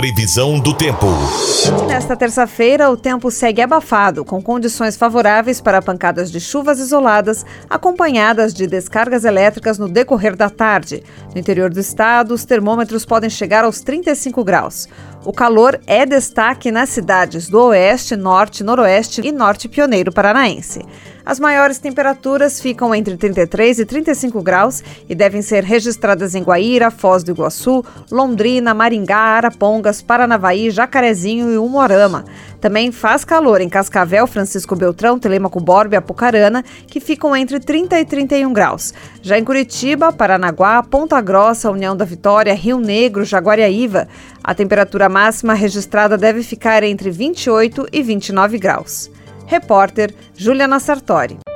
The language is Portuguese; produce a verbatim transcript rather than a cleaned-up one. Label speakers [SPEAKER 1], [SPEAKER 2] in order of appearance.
[SPEAKER 1] Previsão do tempo.
[SPEAKER 2] Nesta terça-feira, o tempo segue abafado, com condições favoráveis para pancadas de chuvas isoladas, acompanhadas de descargas elétricas no decorrer da tarde. No interior do estado, os termômetros podem chegar aos trinta e cinco graus. O calor é destaque nas cidades do Oeste, Norte, Noroeste e Norte Pioneiro Paranaense. As maiores temperaturas ficam entre trinta e três e trinta e cinco graus e devem ser registradas em Guaíra, Foz do Iguaçu, Londrina, Maringá, Arapongas, Paranavaí, Jacarezinho e Umuarama. Também faz calor em Cascavel, Francisco Beltrão, Telêmaco Borba e Apucarana, que ficam entre trinta e trinta e um graus. Já em Curitiba, Paranaguá, Ponta Grossa, União da Vitória, Rio Negro, Jaguariaíva, a temperatura máxima registrada deve ficar entre vinte e oito e vinte e nove graus. Repórter Juliana Sartori.